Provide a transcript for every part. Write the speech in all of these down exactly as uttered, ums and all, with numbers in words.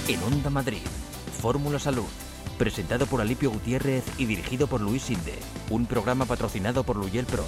En Onda Madrid, Fórmula Salud, presentado por Alipio Gutiérrez y dirigido por Luis Sinde, un programa patrocinado por Luyel Pro.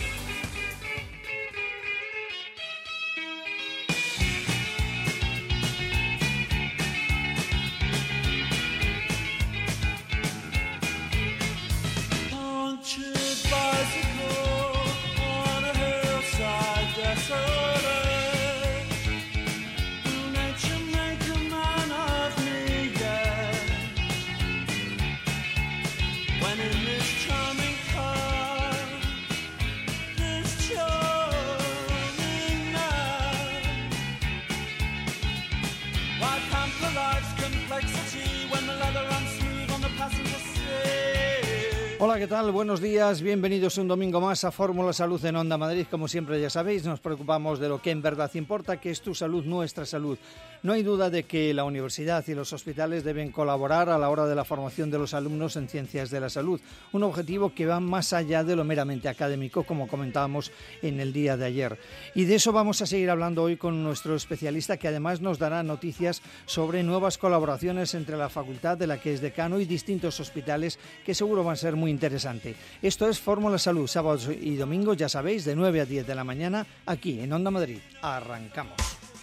Hola, ¿qué tal? Buenos días, bienvenidos un domingo más a Fórmula Salud en Onda Madrid. Como siempre ya sabéis, nos preocupamos de lo que en verdad importa, que es tu salud, nuestra salud. No hay duda de que la universidad y los hospitales deben colaborar a la hora de la formación de los alumnos en ciencias de la salud, un objetivo que va más allá de lo meramente académico, como comentábamos en el día de ayer. Y de eso vamos a seguir hablando hoy con nuestro especialista, que además nos dará noticias sobre nuevas colaboraciones entre la facultad de la que es decano y distintos hospitales, que seguro van a ser muy interesante. Esto es Fórmula Salud, sábados y domingos, ya sabéis, de nueve a diez de la mañana, aquí en Onda Madrid. Arrancamos.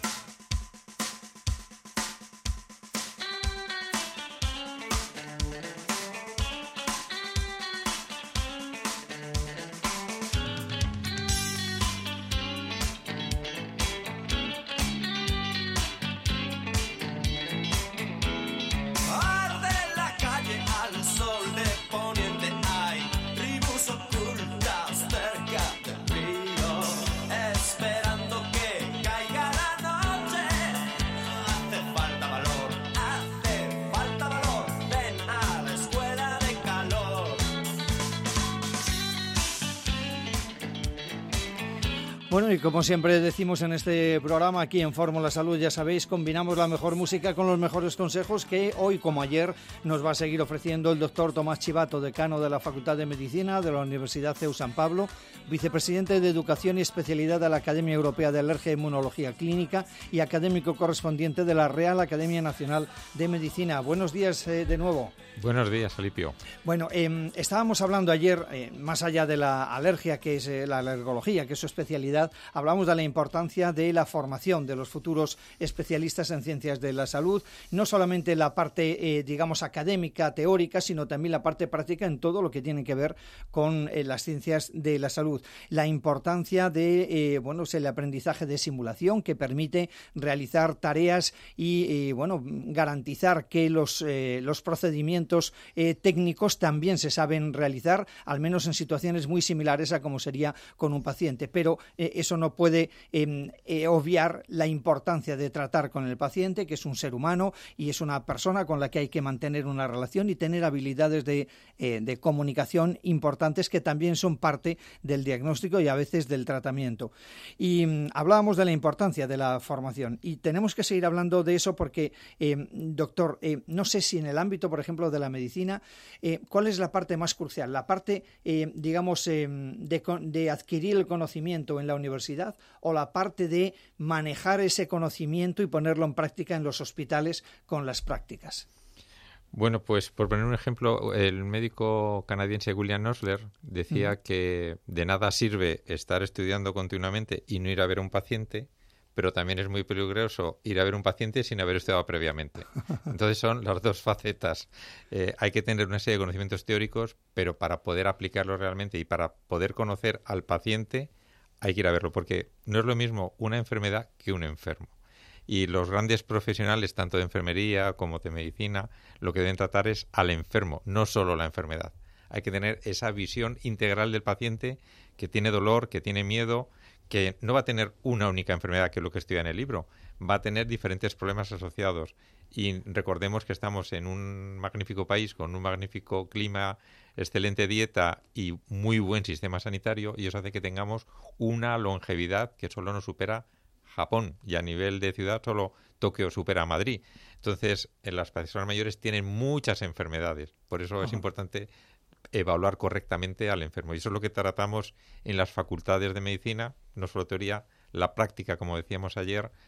Bueno, y como siempre decimos en este programa, aquí en Fórmula Salud, ya sabéis, combinamos la mejor música con los mejores consejos que hoy, como ayer, nos va a seguir ofreciendo el doctor Tomás Chivato, decano de la Facultad de Medicina de la Universidad C E U San Pablo, vicepresidente de Educación y especialidad de la Academia Europea de Alergia e Inmunología Clínica y académico correspondiente de la Real Academia Nacional de Medicina. Buenos días eh, de nuevo. Buenos días, Alipio. Bueno, eh, estábamos hablando ayer, eh, más allá de la alergia, que es eh, la alergología, que es su especialidad, hablamos de la importancia de la formación de los futuros especialistas en ciencias de la salud, no solamente la parte, eh, digamos, académica, teórica, sino también la parte práctica en todo lo que tiene que ver con eh, las ciencias de la salud. La importancia de, eh, bueno, el aprendizaje de simulación, que permite realizar tareas y, eh, bueno, garantizar que los, eh, los procedimientos eh, técnicos también se saben realizar, al menos en situaciones muy similares a como sería con un paciente. Pero eh, eso no puede eh, eh, obviar la importancia de tratar con el paciente, que es un ser humano y es una persona con la que hay que mantener una relación y tener habilidades de, eh, de comunicación importantes, que también son parte del diagnóstico y a veces del tratamiento. Y um, hablábamos de la importancia de la formación y tenemos que seguir hablando de eso porque, eh, doctor, eh, no sé si en el ámbito, por ejemplo, de la medicina, eh, ¿cuál es la parte más crucial? La parte, eh, digamos, eh, de, de adquirir el conocimiento en la universidad o la parte de manejar ese conocimiento y ponerlo en práctica en los hospitales con las prácticas. Bueno, pues por poner un ejemplo, el médico canadiense William Osler decía uh-huh. que de nada sirve estar estudiando continuamente y no ir a ver a un paciente, pero también es muy peligroso ir a ver un paciente sin haber estudiado previamente. Entonces son las dos facetas. Eh, hay que tener una serie de conocimientos teóricos, pero para poder aplicarlos realmente y para poder conocer al paciente hay que ir a verlo, porque no es lo mismo una enfermedad que un enfermo. Y los grandes profesionales, tanto de enfermería como de medicina, lo que deben tratar es al enfermo, no solo la enfermedad. Hay que tener esa visión integral del paciente que tiene dolor, que tiene miedo, que no va a tener una única enfermedad, que es lo que estudia en el libro, va a tener diferentes problemas asociados. Y recordemos que estamos en un magnífico país con un magnífico clima, excelente dieta y muy buen sistema sanitario, y eso hace que tengamos una longevidad que solo nos supera Japón, y a nivel de ciudad solo Tokio supera a Madrid. Entonces, en las personas mayores tienen muchas enfermedades, por eso uh-huh. es importante evaluar correctamente al enfermo. Y eso es lo que tratamos en las facultades de medicina, no solo teoría, la práctica, como decíamos ayer,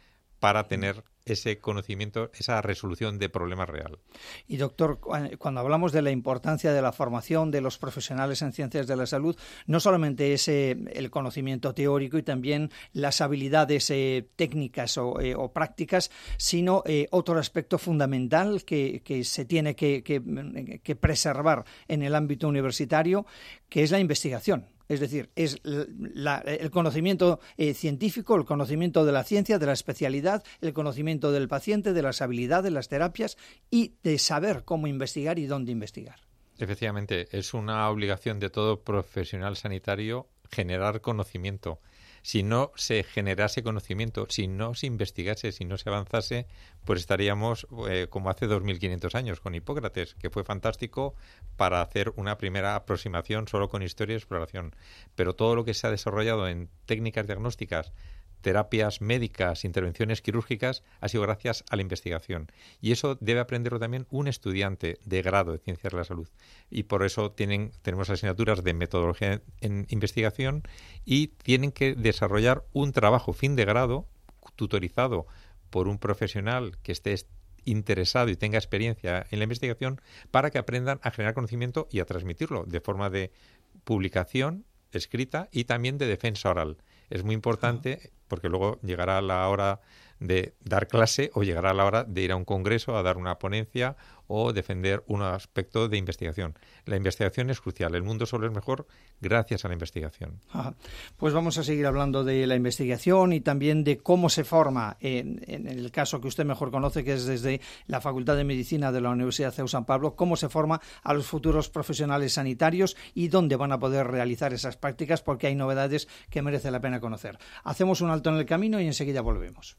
para tener ese conocimiento, esa resolución de problemas real. Y doctor, cuando hablamos de la importancia de la formación de los profesionales en ciencias de la salud, no solamente es eh, el conocimiento teórico y también las habilidades eh, técnicas o, eh, o prácticas, sino eh, otro aspecto fundamental que, que se tiene que, que, que preservar en el ámbito universitario, que es la investigación. Es decir, es la, el conocimiento eh, científico, el conocimiento de la ciencia, de la especialidad, el conocimiento del paciente, de las habilidades, de las terapias y de saber cómo investigar y dónde investigar. Efectivamente, es una obligación de todo profesional sanitario generar conocimiento. Si no se generase conocimiento, si no se investigase, si no se avanzase, pues estaríamos eh, como hace dos mil quinientos años con Hipócrates, que fue fantástico para hacer una primera aproximación solo con historia y exploración. Pero todo lo que se ha desarrollado en técnicas diagnósticas, terapias médicas, intervenciones quirúrgicas, ha sido gracias a la investigación. Y eso debe aprenderlo también un estudiante de grado de Ciencias de la Salud. Y por eso tienen, tenemos asignaturas de metodología en investigación y tienen que desarrollar un trabajo fin de grado tutorizado por un profesional que esté interesado y tenga experiencia en la investigación para que aprendan a generar conocimiento y a transmitirlo de forma de publicación escrita y también de defensa oral. Es muy importante porque luego llegará la hora de dar clase o llegará la hora de ir a un congreso a dar una ponencia o defender un aspecto de investigación. La investigación es crucial. El mundo solo es mejor gracias a la investigación. Ajá. Pues vamos a seguir hablando de la investigación y también de cómo se forma, en, en el caso que usted mejor conoce, que es desde la Facultad de Medicina de la Universidad C E U San Pablo, cómo se forma a los futuros profesionales sanitarios y dónde van a poder realizar esas prácticas, porque hay novedades que merece la pena conocer. Hacemos un alto en el camino y enseguida volvemos.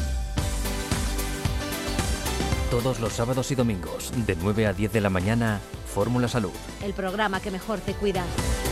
Todos los sábados y domingos, de nueve a diez de la mañana, Fórmula Salud. El programa que mejor te cuida.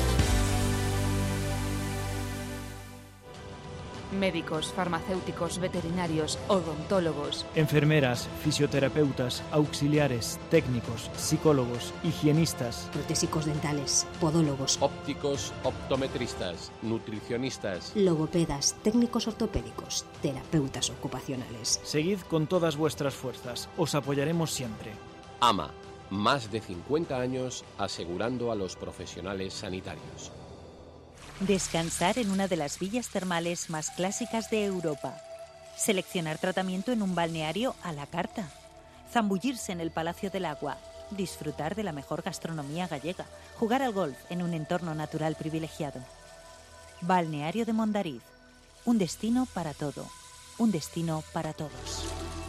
Médicos, farmacéuticos, veterinarios, odontólogos, enfermeras, fisioterapeutas, auxiliares, técnicos, psicólogos, higienistas, protésicos dentales, podólogos, ópticos, optometristas, nutricionistas, logopedas, técnicos ortopédicos, terapeutas ocupacionales. Seguid con todas vuestras fuerzas, os apoyaremos siempre. A M A, más de cincuenta años asegurando a los profesionales sanitarios. Descansar en una de las villas termales más clásicas de Europa. Seleccionar tratamiento en un balneario a la carta. Zambullirse en el Palacio del Agua. Disfrutar de la mejor gastronomía gallega. Jugar al golf en un entorno natural privilegiado. Balneario de Mondariz. Un destino para todo. Un destino para todos.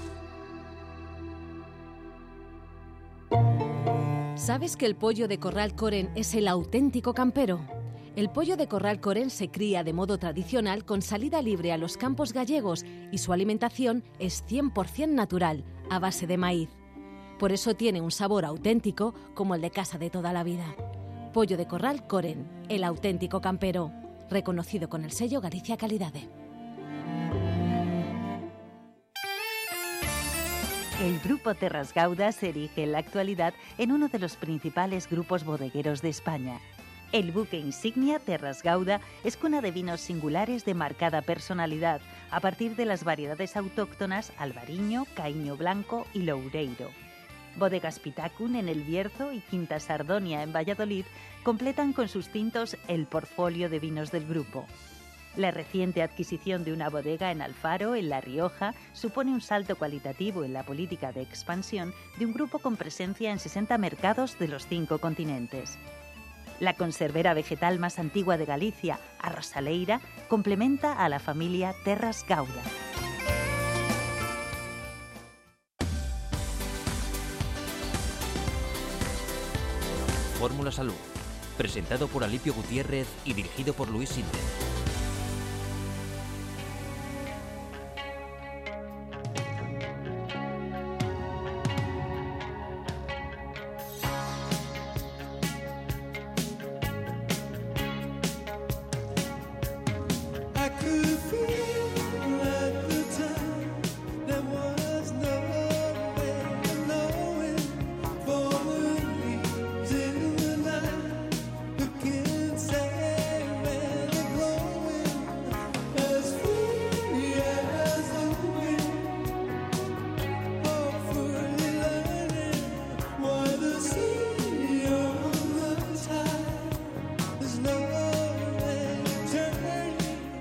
¿Sabes que el pollo de Corral Coren es el auténtico campero? El pollo de Corral Coren se cría de modo tradicional con salida libre a los campos gallegos y su alimentación es cien por ciento natural, a base de maíz. Por eso tiene un sabor auténtico como el de casa de toda la vida. Pollo de Corral Coren, el auténtico campero, reconocido con el sello Galicia Calidade. El Grupo Terras Gauda se erige en la actualidad en uno de los principales grupos bodegueros de España. El buque insignia Terras Gauda es cuna de vinos singulares de marcada personalidad a partir de las variedades autóctonas Albariño, Caíño Blanco y Loureiro. Bodegas Pitacun en El Bierzo y Quinta Sardonia en Valladolid completan con sus tintos el portfolio de vinos del grupo. La reciente adquisición de una bodega en Alfaro, en La Rioja, supone un salto cualitativo en la política de expansión de un grupo con presencia en sesenta mercados de los cinco continentes. La conservera vegetal más antigua de Galicia, a Rosaleira, complementa a la familia Terras Gauda. Fórmula Salud, presentado por Alipio Gutiérrez y dirigido por Luis Sinde.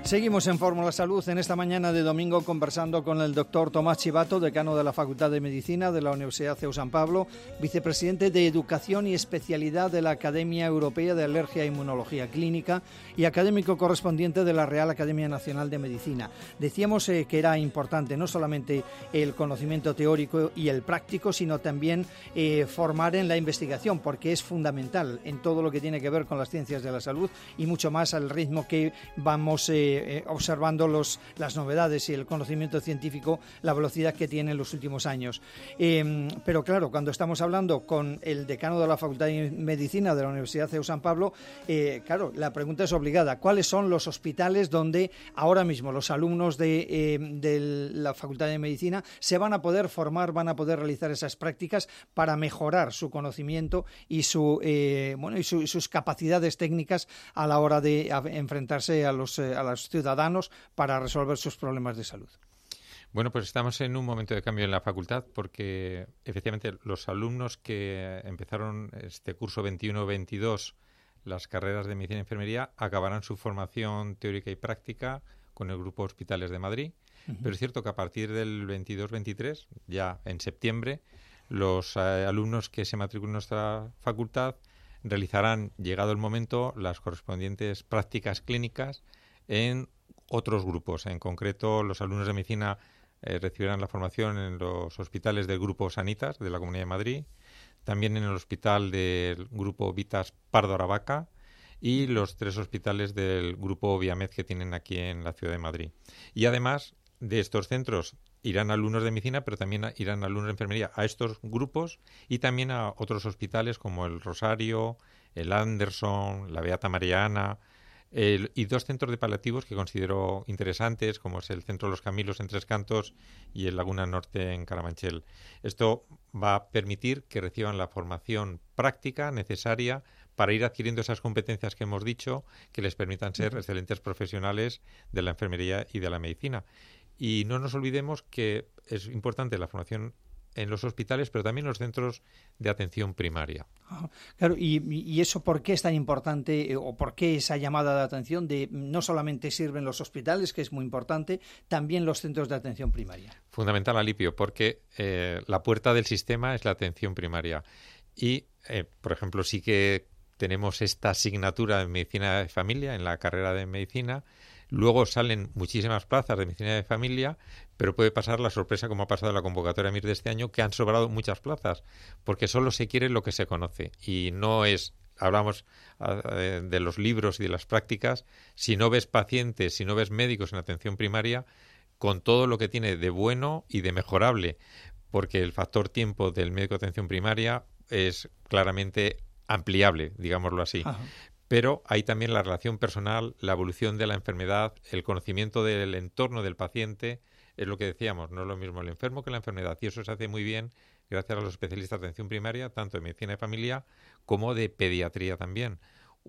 Seguimos en Fórmula Salud en esta mañana de domingo conversando con el doctor Tomás Chivato, decano de la Facultad de Medicina de la Universidad C E U San Pablo, vicepresidente de Educación y Especialidad de la Academia Europea de Alergia e Inmunología Clínica y académico correspondiente de la Real Academia Nacional de Medicina. Decíamos eh, que era importante no solamente el conocimiento teórico y el práctico, sino también eh, formar en la investigación, porque es fundamental en todo lo que tiene que ver con las ciencias de la salud y mucho más al ritmo que vamos eh, Eh, observando los, las novedades y el conocimiento científico, la velocidad que tiene en los últimos años. Eh, pero claro, cuando estamos hablando con el decano de la Facultad de Medicina de la Universidad C E U San Pablo, eh, claro, la pregunta es obligada. ¿Cuáles son los hospitales donde ahora mismo los alumnos de, eh, de la Facultad de Medicina se van a poder formar, van a poder realizar esas prácticas para mejorar su conocimiento y, su, eh, bueno, y, su, y sus capacidades técnicas a la hora de a, enfrentarse a los, eh, a las ciudadanos para resolver sus problemas de salud? Bueno, pues estamos en un momento de cambio en la facultad porque efectivamente los alumnos que empezaron este curso veintiuno veintidós las carreras de medicina y enfermería acabarán su formación teórica y práctica con el Grupo Hospitales de Madrid, uh-huh. Pero es cierto que a partir del veintidós veintitrés, ya en septiembre, los eh, alumnos que se matriculen en nuestra facultad realizarán, llegado el momento, las correspondientes prácticas clínicas en otros grupos. En concreto, los alumnos de medicina eh, recibirán la formación en los hospitales del Grupo Sanitas de la Comunidad de Madrid, también en el hospital del Grupo Vitas Pardo Aravaca y los tres hospitales del Grupo Viamed que tienen aquí en la Ciudad de Madrid. Y además de estos centros irán alumnos de medicina, pero también irán alumnos de enfermería a estos grupos y también a otros hospitales como el Rosario, el Anderson, la Beata Mariana, El, y dos centros de paliativos que considero interesantes, como es el Centro Los Camilos en Tres Cantos y el Laguna Norte en Carabanchel. Esto va a permitir que reciban la formación práctica necesaria para ir adquiriendo esas competencias que hemos dicho, que les permitan ser uh-huh. excelentes profesionales de la enfermería y de la medicina. Y no nos olvidemos que es importante la formación en los hospitales, pero también en los centros de atención primaria. Ah, claro, y, y eso ¿por qué es tan importante eh, o por qué esa llamada de atención de no solamente sirven los hospitales, que es muy importante, también los centros de atención primaria? Fundamental, Alipio, porque eh, la puerta del sistema es la atención primaria. Y, eh, por ejemplo, sí que tenemos esta asignatura de medicina de familia en la carrera de medicina. Luego salen muchísimas plazas de medicina de familia, pero puede pasar la sorpresa, como ha pasado en la convocatoria M I R de este año, que han sobrado muchas plazas, porque solo se quiere lo que se conoce. Y no es, hablamos uh, de los libros y de las prácticas, si no ves pacientes, si no ves médicos en atención primaria, con todo lo que tiene de bueno y de mejorable, porque el factor tiempo del médico de atención primaria es claramente ampliable, digámoslo así. Ajá. Pero hay también la relación personal, la evolución de la enfermedad, el conocimiento del entorno del paciente, es lo que decíamos, no es lo mismo el enfermo que la enfermedad, y eso se hace muy bien gracias a los especialistas de atención primaria, tanto de medicina de familia como de pediatría también.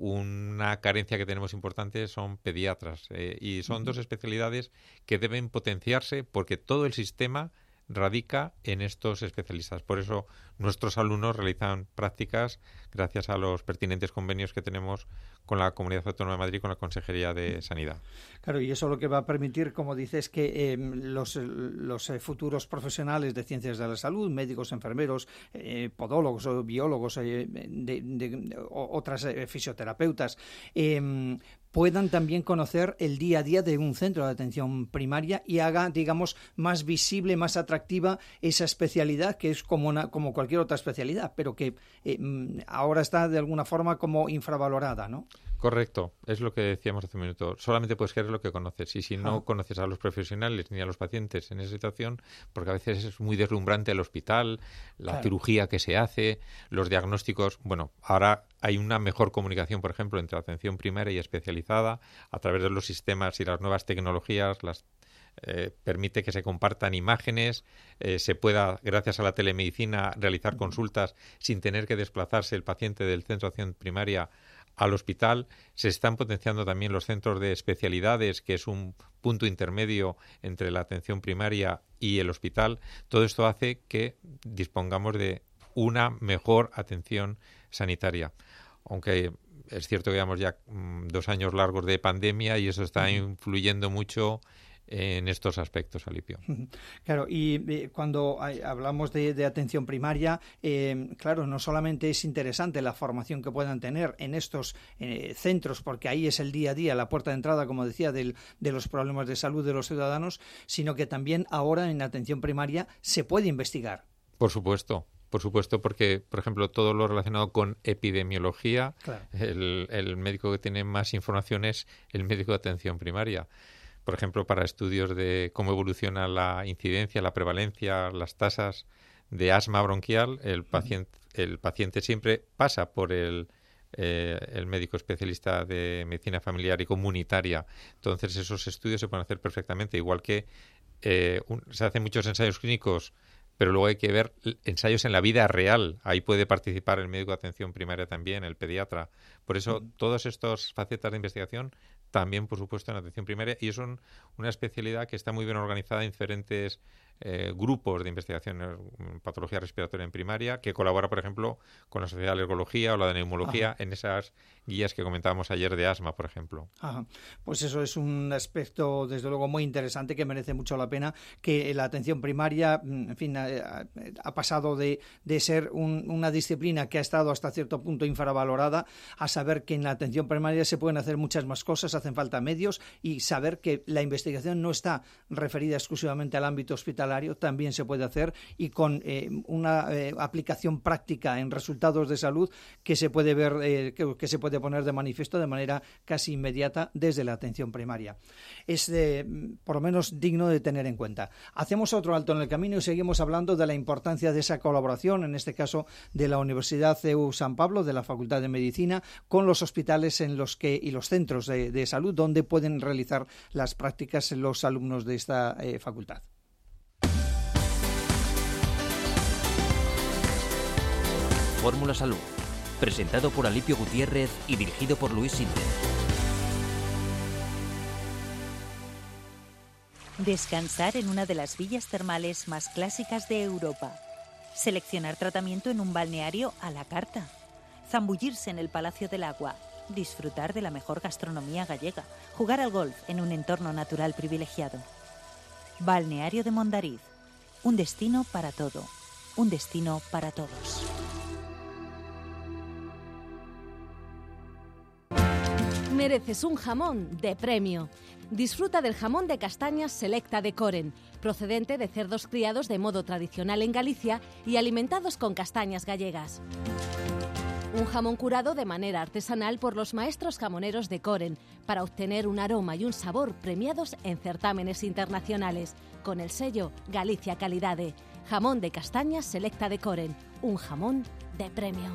Una carencia que tenemos importante son pediatras, eh, y son uh-huh. dos especialidades que deben potenciarse porque todo el sistema radica en estos especialistas. Por eso nuestros alumnos realizan prácticas gracias a los pertinentes convenios que tenemos con la Comunidad Autónoma de Madrid y con la Consejería de Sanidad. Claro, y eso lo que va a permitir, como dices, que eh, los, los eh, futuros profesionales de ciencias de la salud, médicos, enfermeros, eh, podólogos o biólogos, eh, de, de, de, o, otras eh, fisioterapeutas, eh, puedan también conocer el día a día de un centro de atención primaria y haga, digamos, más visible, más atractiva esa especialidad que es como, una, como cualquier otra especialidad, pero que eh, ahora está de alguna forma como infravalorada, ¿no? Correcto, es lo que decíamos hace un minuto. Solamente puedes querer lo que conoces y si no ah. conoces a los profesionales ni a los pacientes en esa situación, porque a veces es muy deslumbrante el hospital, la claro. cirugía que se hace, los diagnósticos. Bueno, ahora hay una mejor comunicación, por ejemplo, entre atención primaria y especializada a través de los sistemas y las nuevas tecnologías, las Eh, permite que se compartan imágenes, eh, se pueda, gracias a la telemedicina, realizar consultas sin tener que desplazarse el paciente del centro de atención primaria al hospital. Se están potenciando también los centros de especialidades, que es un punto intermedio entre la atención primaria y el hospital. Todo esto hace que dispongamos de una mejor atención sanitaria. Aunque es cierto que llevamos ya mm, dos años largos de pandemia y eso está uh-huh. influyendo mucho en estos aspectos, Alipio. Claro, y eh, cuando hay, hablamos de, de atención primaria, eh, claro, no solamente es interesante la formación que puedan tener en estos eh, centros, porque ahí es el día a día, la puerta de entrada, como decía, del, de los problemas de salud de los ciudadanos, sino que también ahora en atención primaria se puede investigar. Por supuesto. Por supuesto, porque, por ejemplo, todo lo relacionado con epidemiología, claro. el, el médico que tiene más información es el médico de atención primaria. Por ejemplo, para estudios de cómo evoluciona la incidencia, la prevalencia, las tasas de asma bronquial, el paciente, el paciente siempre pasa por el, eh, el médico especialista de medicina familiar y comunitaria. Entonces, esos estudios se pueden hacer perfectamente, igual que eh, un, se hacen muchos ensayos clínicos, pero luego hay que ver ensayos en la vida real. Ahí puede participar el médico de atención primaria también, el pediatra. Por eso, uh-huh. todas estas facetas de investigación también, por supuesto, en atención primaria, y es un, una especialidad que está muy bien organizada en diferentes eh, grupos de investigación en patología respiratoria en primaria, que colabora, por ejemplo, con la Sociedad de Alergología o la de Neumología Ajá. en esas guías que comentábamos ayer de asma, por ejemplo. Ajá. Pues eso es un aspecto, desde luego, muy interesante, que merece mucho la pena, que la atención primaria, en fin, ha, ha pasado de, de ser un, una disciplina que ha estado hasta cierto punto infravalorada, a saber que en la atención primaria se pueden hacer muchas más cosas, hacen falta medios, y saber que la investigación no está referida exclusivamente al ámbito hospitalario, también se puede hacer, y con eh, una eh, aplicación práctica en resultados de salud que se puede ver, eh, que, que se puede poner de manifiesto de manera casi inmediata desde la atención primaria. Es eh, por lo menos digno de tener en cuenta. Hacemos otro alto en el camino y seguimos hablando de la importancia de esa colaboración, en este caso de la Universidad C E U San Pablo, de la Facultad de Medicina, con los hospitales en los que y los centros de, de salud donde pueden realizar las prácticas los alumnos de esta eh, facultad. Fórmula Salud, presentado por Alipio Gutiérrez y dirigido por Luis Sinde. Descansar en una de las villas termales más clásicas de Europa. Seleccionar tratamiento en un balneario a la carta. Zambullirse en el Palacio del Agua. Disfrutar de la mejor gastronomía gallega. Jugar al golf en un entorno natural privilegiado. Balneario de Mondariz. Un destino para todo. Un destino para todos. Mereces un jamón de premio. Disfruta del jamón de castañas Selecta de Coren, procedente de cerdos criados de modo tradicional en Galicia y alimentados con castañas gallegas. Un jamón curado de manera artesanal por los maestros jamoneros de Coren para obtener un aroma y un sabor premiados en certámenes internacionales, con el sello Galicia Calidade. Jamón de castañas Selecta de Coren, un jamón de premio.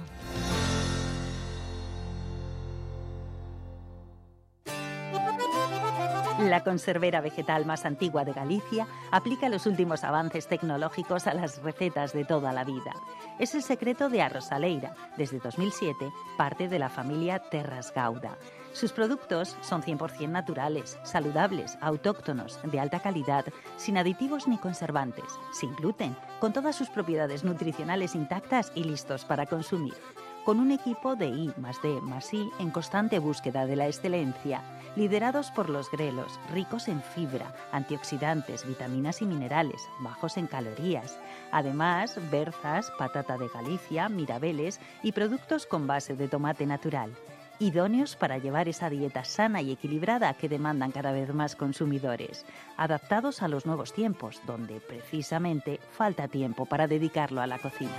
La conservera vegetal más antigua de Galicia aplica los últimos avances tecnológicos a las recetas de toda la vida. Es el secreto de Arrosaleira, desde dos mil siete, parte de la familia Terras Gauda. Sus productos son cien por ciento naturales, saludables, autóctonos, de alta calidad, sin aditivos ni conservantes, sin gluten, con todas sus propiedades nutricionales intactas y listos para consumir. Con un equipo de I más D más I en constante búsqueda de la excelencia, liderados por los grelos, ricos en fibra, antioxidantes, vitaminas y minerales, bajos en calorías. Además, berzas, patata de Galicia, mirabeles y productos con base de tomate natural. Idóneos para llevar esa dieta sana y equilibrada que demandan cada vez más consumidores. Adaptados a los nuevos tiempos, donde precisamente falta tiempo para dedicarlo a la cocina.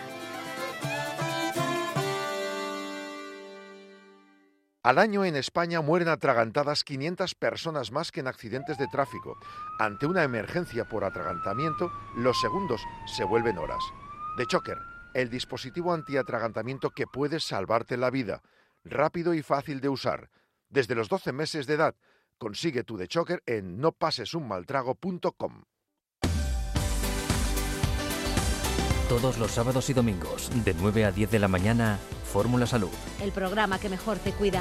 Al año en España mueren atragantadas quinientas personas más que en accidentes de tráfico. Ante una emergencia por atragantamiento, los segundos se vuelven horas. The Choker, el dispositivo antiatragantamiento que puede salvarte la vida. Rápido y fácil de usar. Desde los doce meses de edad, consigue tu The Choker en no pases un mal trago punto com. Todos los sábados y domingos, de nueve a diez de la mañana, Fórmula Salud. El programa que mejor te cuida.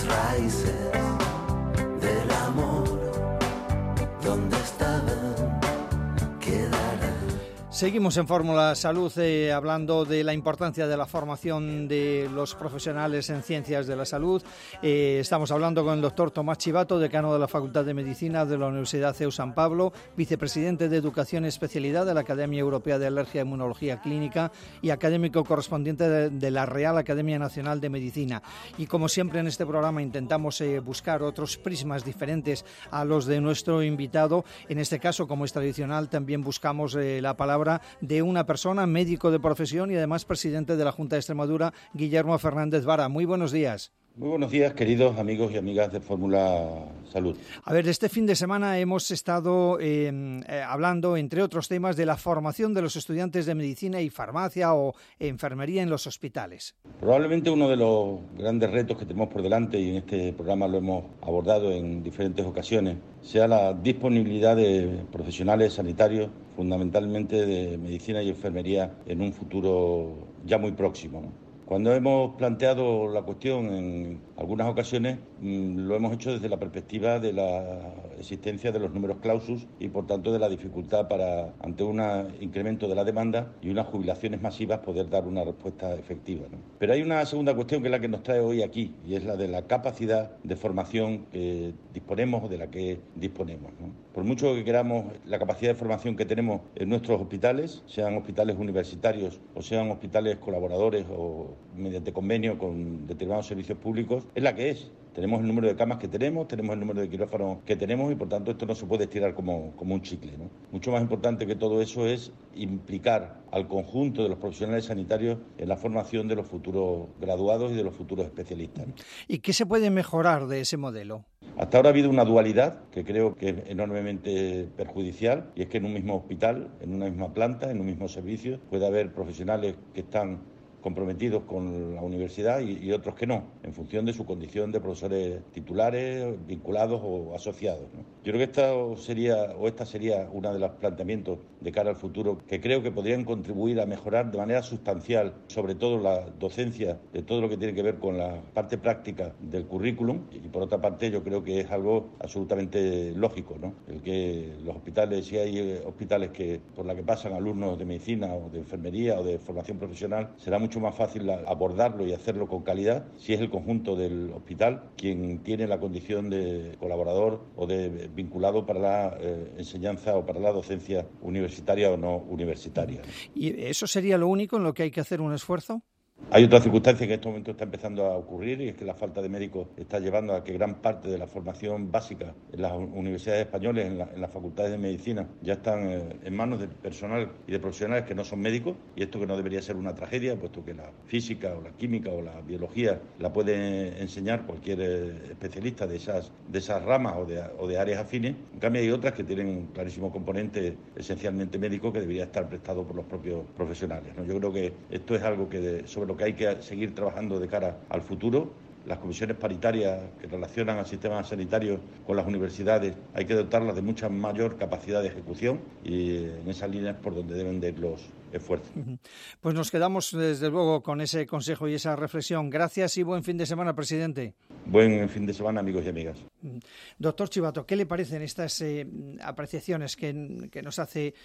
las raíces del amor, ¿dónde estaban? Quedarán. Seguimos en Fórmula Salud eh, hablando de la importancia de la formación de los profesionales en ciencias de la salud. Eh, estamos hablando con el doctor Tomás Chivato, decano de la Facultad de Medicina de la Universidad C E U San Pablo, vicepresidente de Educación y Especialidad de la Academia Europea de Alergia e Inmunología Clínica y académico correspondiente de, de la Real Academia Nacional de Medicina. Y como siempre en este programa intentamos eh, buscar otros prismas diferentes a los de nuestro invitado. En este caso, como es tradicional, también buscamos eh, la palabra de una persona, médico de profesión y además presidente de la Junta de Extremadura, Guillermo Fernández Vara. Muy buenos días. Muy buenos días, queridos amigos y amigas de Fórmula Salud. A ver, este fin de semana hemos estado eh, eh, hablando, entre otros temas, de la formación de los estudiantes de medicina y farmacia o enfermería en los hospitales. Probablemente uno de los grandes retos que tenemos por delante, y en este programa lo hemos abordado en diferentes ocasiones, sea la disponibilidad de profesionales sanitarios, fundamentalmente de medicina y enfermería, en un futuro ya muy próximo, ¿no? Cuando hemos planteado la cuestión en algunas ocasiones, lo hemos hecho desde la perspectiva de la existencia de los números clausus y, por tanto, de la dificultad para, ante un incremento de la demanda y unas jubilaciones masivas, poder dar una respuesta efectiva, ¿no? Pero hay una segunda cuestión que es la que nos trae hoy aquí, y es la de la capacidad de formación que disponemos o de la que disponemos, ¿no? Por mucho que queramos, la capacidad de formación que tenemos en nuestros hospitales, sean hospitales universitarios o sean hospitales colaboradores o mediante convenio con determinados servicios públicos, es la que es. Tenemos el número de camas que tenemos, tenemos el número de quirófanos que tenemos y, por tanto, esto no se puede estirar como, como un chicle, ¿no? Mucho más importante que todo eso es implicar al conjunto de los profesionales sanitarios en la formación de los futuros graduados y de los futuros especialistas, ¿no? ¿Y qué se puede mejorar de ese modelo? Hasta ahora ha habido una dualidad que creo que es enormemente perjudicial, y es que en un mismo hospital, en una misma planta, en un mismo servicio, puede haber profesionales que están comprometidos con la universidad y, y otros que no, en función de su condición de profesores titulares, vinculados o asociados, ¿no? Yo creo que esta sería, o esta sería una de los planteamientos de cara al futuro que creo que podrían contribuir a mejorar de manera sustancial, sobre todo la docencia de todo lo que tiene que ver con la parte práctica del currículum, y por otra parte yo creo que es algo absolutamente lógico, ¿no? El que los hospitales, si hay hospitales que por la que pasan alumnos de medicina o de enfermería o de formación profesional, será mucho más fácil abordarlo y hacerlo con calidad si es el conjunto del hospital quien tiene la condición de colaborador o de vinculado para la eh, enseñanza o para la docencia universitaria o no universitaria. ¿Y eso sería lo único en lo que hay que hacer un esfuerzo? Hay otra circunstancia que en este momento está empezando a ocurrir, y es que la falta de médicos está llevando a que gran parte de la formación básica en las universidades españolas, en, la, en las facultades de medicina, ya están eh, en manos de personal y de profesionales que no son médicos, y esto que no debería ser una tragedia, puesto que la física o la química o la biología la puede enseñar cualquier eh, especialista de esas, de esas ramas o de, o de áreas afines. En cambio hay otras que tienen un clarísimo componente esencialmente médico que debería estar prestado por los propios profesionales, ¿no? Yo creo que esto es algo que de, sobre lo que hay que seguir trabajando de cara al futuro. Las comisiones paritarias que relacionan al sistema sanitario con las universidades hay que dotarlas de mucha mayor capacidad de ejecución, y en esas líneas es por donde deben de ir los esfuerzos. Pues nos quedamos desde luego con ese consejo y esa reflexión. Gracias y buen fin de semana, presidente. Buen fin de semana, amigos y amigas. Doctor Chivato, ¿qué le parecen estas eh, apreciaciones que, que nos hace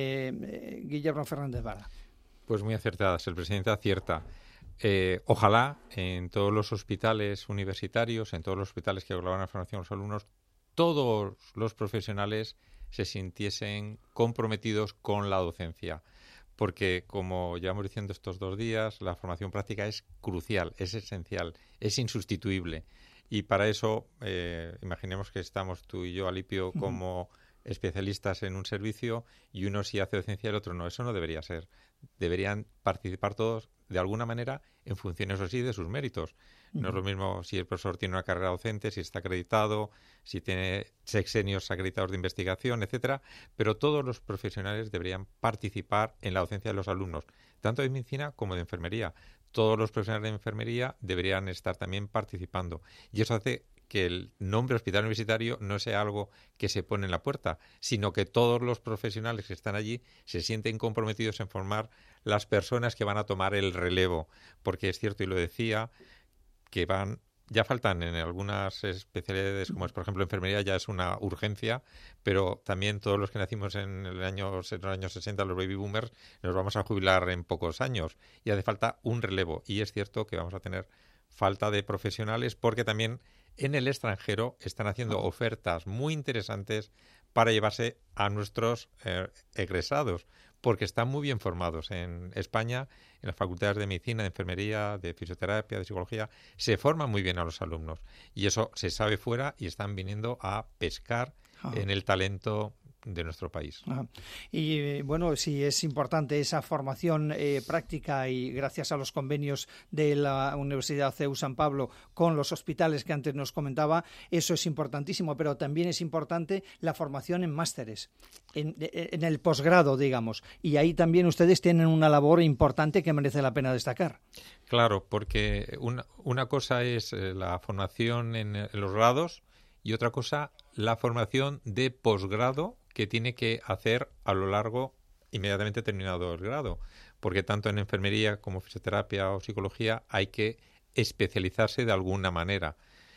eh, Guillermo Fernández Vara? Pues muy acertadas. El presidente acierta. Eh, ojalá en todos los hospitales universitarios, en todos los hospitales que colaboran en la formación de los alumnos, todos los profesionales se sintiesen comprometidos con la docencia. Porque, como llevamos diciendo estos dos días, la formación práctica es crucial, es esencial, es insustituible. Y para eso, eh, imaginemos que estamos tú y yo, Alipio, como especialistas en un servicio, y uno sí hace docencia y el otro no. Eso no debería ser. Deberían participar todos de alguna manera en función, eso sí, de sus méritos. No uh-huh. es lo mismo si el profesor tiene una carrera docente, si está acreditado, si tiene sexenios acreditados de investigación, etcétera, pero todos los profesionales deberían participar en la docencia de los alumnos, tanto de medicina como de enfermería. Todos los profesionales de enfermería deberían estar también participando, y eso hace que el nombre hospital universitario no sea algo que se pone en la puerta, sino que todos los profesionales que están allí se sienten comprometidos en formar las personas que van a tomar el relevo, porque es cierto, y lo decía, que van ya faltan en algunas especialidades, como es, por ejemplo, enfermería, ya es una urgencia, pero también todos los que nacimos en, el año, en los años sesenta, los baby boomers, nos vamos a jubilar en pocos años y hace falta un relevo. Y es cierto que vamos a tener falta de profesionales porque también en el extranjero están haciendo ofertas muy interesantes para llevarse a nuestros eh, egresados, porque están muy bien formados. En España, en las facultades de medicina, de enfermería, de fisioterapia, de psicología, se forman muy bien a los alumnos. Y eso se sabe fuera y están viniendo a pescar ah. en el talento de nuestro país. Ah. Y bueno, sí es importante esa formación eh, práctica y gracias a los convenios de la Universidad C E U San Pablo con los hospitales que antes nos comentaba, eso es importantísimo, pero también es importante la formación en másteres, en, en el posgrado, digamos, y ahí también ustedes tienen una labor importante que merece la pena destacar. Claro, porque una, una cosa es la formación en, en los grados y otra cosa la formación de posgrado que tiene que hacer a lo largo, inmediatamente terminado el grado, porque tanto en enfermería como fisioterapia o psicología hay que especializarse de alguna manera.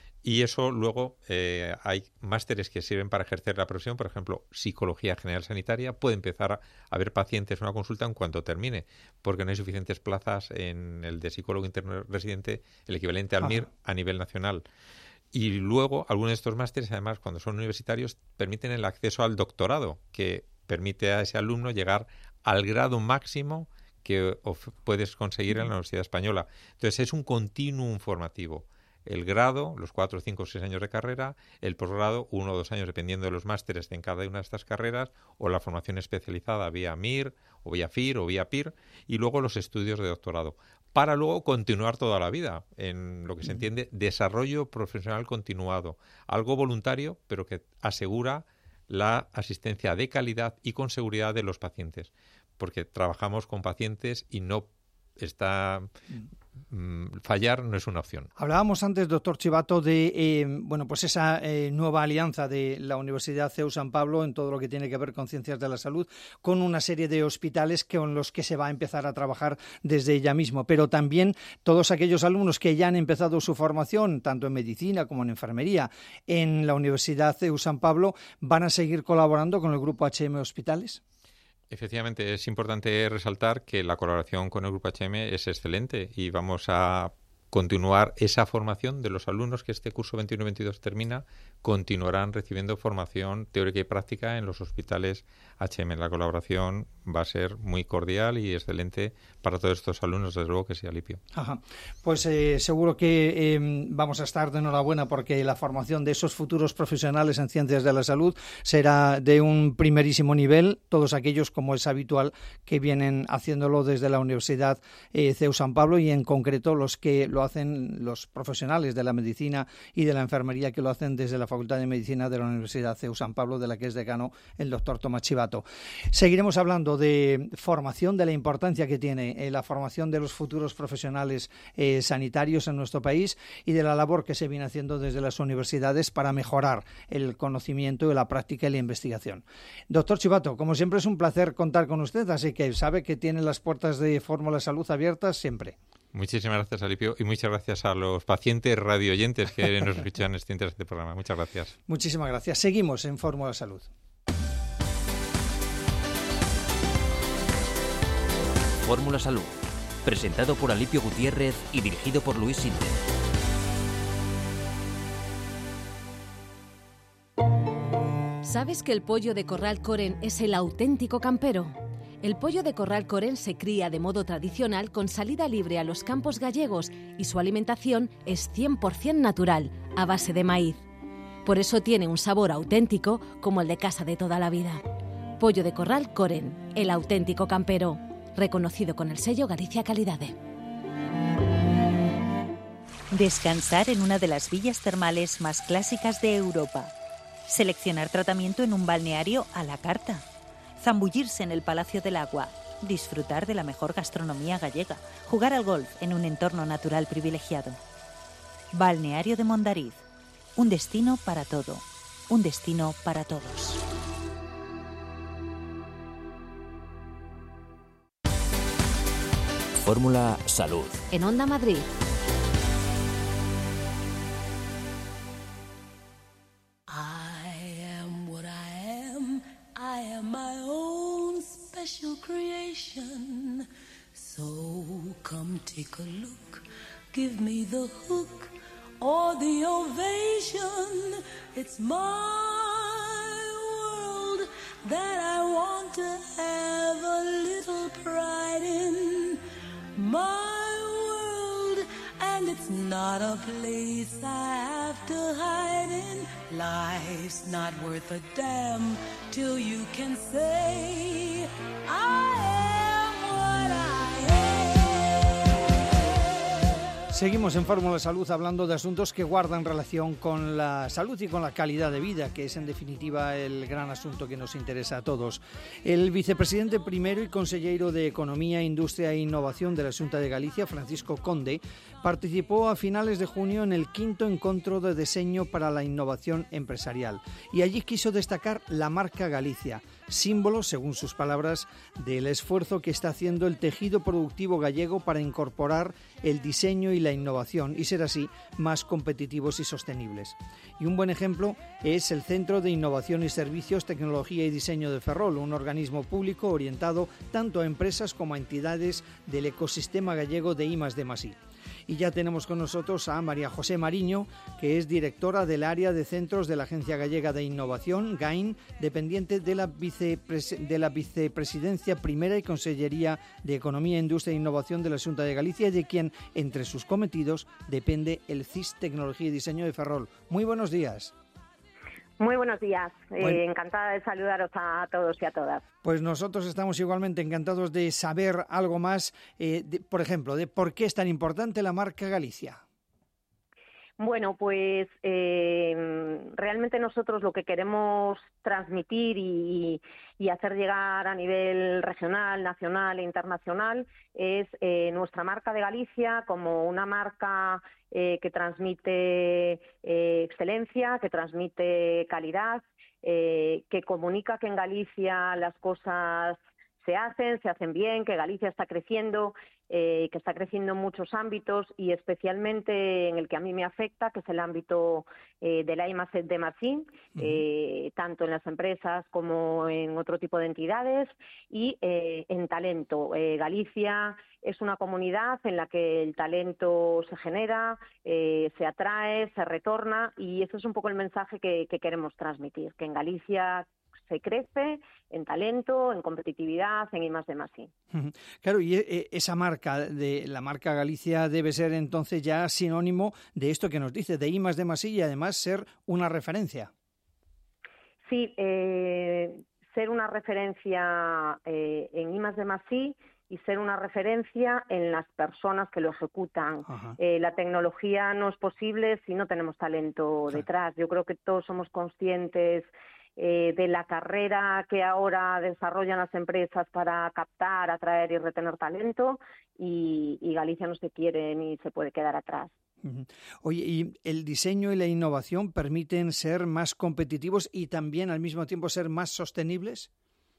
Y eso luego eh, hay másteres que sirven para ejercer la profesión, por ejemplo, psicología general sanitaria, puede empezar a, a ver pacientes en una consulta en cuanto termine, porque no hay suficientes plazas en el de psicólogo interno residente, el equivalente al M I R a nivel nacional. Y luego, algunos de estos másteres, además, cuando son universitarios, permiten el acceso al doctorado, que permite a ese alumno llegar al grado máximo que puedes conseguir en la Universidad Española. Entonces, es un continuum formativo. El grado, los cuatro, cinco, seis años de carrera, el posgrado, uno o dos años, dependiendo de los másteres en cada una de estas carreras, o la formación especializada vía M I R, o vía F I R, o vía P I R, y luego los estudios de doctorado, para luego continuar toda la vida en lo que se entiende desarrollo profesional continuado, algo voluntario, pero que asegura la asistencia de calidad y con seguridad de los pacientes, porque trabajamos con pacientes y no está... fallar no es una opción. Hablábamos antes, doctor Chivato, de eh, bueno, pues esa eh, nueva alianza de la Universidad C E U San Pablo en todo lo que tiene que ver con ciencias de la salud, con una serie de hospitales con los que se va a empezar a trabajar desde ya mismo, pero también todos aquellos alumnos que ya han empezado su formación, tanto en medicina como en enfermería, en la Universidad C E U San Pablo, ¿van a seguir colaborando con el Grupo H M Hospitales? Efectivamente, es importante resaltar que la colaboración con el Grupo H M es excelente y vamos a continuar esa formación de los alumnos que este curso veintiuno veintidós termina, continuarán recibiendo formación teórica y práctica en los hospitales H M. La colaboración va a ser muy cordial y excelente para todos estos alumnos, desde luego que sí, Alipio. Ajá. Pues eh, seguro que eh, vamos a estar de enhorabuena porque la formación de esos futuros profesionales en ciencias de la salud será de un primerísimo nivel, todos aquellos, como es habitual, que vienen haciéndolo desde la Universidad eh, C E U San Pablo y en concreto los que lo hacen los profesionales de la medicina y de la enfermería que lo hacen desde la Facultad de Medicina de la Universidad C E U San Pablo, de la que es decano el doctor Tomás Chivato. Seguiremos hablando de formación, de la importancia que tiene eh, la formación de los futuros profesionales eh, sanitarios en nuestro país y de la labor que se viene haciendo desde las universidades para mejorar el conocimiento, la práctica y la investigación. Doctor Chivato, como siempre es un placer contar con usted, así que sabe que tiene las puertas de Fórmula Salud abiertas siempre. Muchísimas gracias, Alipio, y muchas gracias a los pacientes radioyentes que nos escuchan en este interesante programa. Muchas gracias. Muchísimas gracias. Seguimos en Fórmula Salud. Fórmula Salud, presentado por Alipio Gutiérrez y dirigido por Luis Sinde. ¿Sabes que el pollo de corral Coren es el auténtico campero? El pollo de corral Coren se cría de modo tradicional con salida libre a los campos gallegos y su alimentación es cien por ciento natural, a base de maíz. Por eso tiene un sabor auténtico como el de casa de toda la vida. Pollo de corral Coren, el auténtico campero, reconocido con el sello Galicia Calidade. Descansar en una de las villas termales más clásicas de Europa. Seleccionar tratamiento en un balneario a la carta. Zambullirse en el Palacio del Agua, disfrutar de la mejor gastronomía gallega, jugar al golf en un entorno natural privilegiado. Balneario de Mondariz, un destino para todo, un destino para todos. Fórmula Salud. En Onda Madrid. ovation. So come take a look, give me the hook or the ovation. It's my world that I want to have a little pride in. My world, and it's not a place I have to hide in. Life's not worth a damn till you can say I am what I am. Seguimos en Fórmula Salud hablando de asuntos que guardan relación con la salud y con la calidad de vida, que es en definitiva el gran asunto que nos interesa a todos. El vicepresidente primero y consejero de Economía, Industria e Innovación de la Xunta de Galicia, Francisco Conde, participó a finales de junio en el quinto encuentro de diseño para la innovación empresarial y allí quiso destacar la marca Galicia, símbolo, según sus palabras, del esfuerzo que está haciendo el tejido productivo gallego para incorporar el diseño y la innovación y ser así más competitivos y sostenibles. Y un buen ejemplo es el Centro de Innovación y Servicios, Tecnología y Diseño de Ferrol, un organismo público orientado tanto a empresas como a entidades del ecosistema gallego de I más D más I. Y ya tenemos con nosotros a María José Mariño, que es directora del área de centros de la Agencia Gallega de Innovación, GAIN, dependiente de la, vicepres- de la Vicepresidencia Primera y Consellería de Economía, Industria e Innovación de la Xunta de Galicia, y de quien, entre sus cometidos, depende el C I S Tecnología y Diseño de Ferrol. Muy buenos días. Muy buenos días, Bueno. eh, encantada de saludaros a todos y a todas. Pues nosotros estamos igualmente encantados de saber algo más, eh, de, por ejemplo, de por qué es tan importante la marca Galicia. Bueno, pues eh, realmente nosotros lo que queremos transmitir y, y hacer llegar a nivel regional, nacional e internacional es eh, nuestra marca de Galicia como una marca eh, que transmite eh, excelencia, que transmite calidad, eh, que comunica que en Galicia las cosas se hacen, se hacen bien, que Galicia está creciendo, eh, que está creciendo en muchos ámbitos y especialmente en el que a mí me afecta, que es el ámbito eh, de la I más D más I, eh, tanto en las empresas como en otro tipo de entidades y eh, en talento. Eh, Galicia es una comunidad en la que el talento se genera, eh, se atrae, se retorna y eso es un poco el mensaje que, que queremos transmitir, que en Galicia se crece en talento, en competitividad, en I más D más I. Claro, y esa marca, de la marca Galicia, debe ser entonces ya sinónimo de esto que nos dice, de I más D más I y además ser una referencia. Sí, eh, ser una referencia eh, en I más D más I y ser una referencia en las personas que lo ejecutan. Eh, la tecnología no es posible si no tenemos talento claro. detrás. Yo creo que todos somos conscientes Eh, de la carrera que ahora desarrollan las empresas para captar, atraer y retener talento y, y Galicia no se quiere ni se puede quedar atrás. Uh-huh. Oye, ¿y el diseño y la innovación permiten ser más competitivos y también al mismo tiempo ser más sostenibles?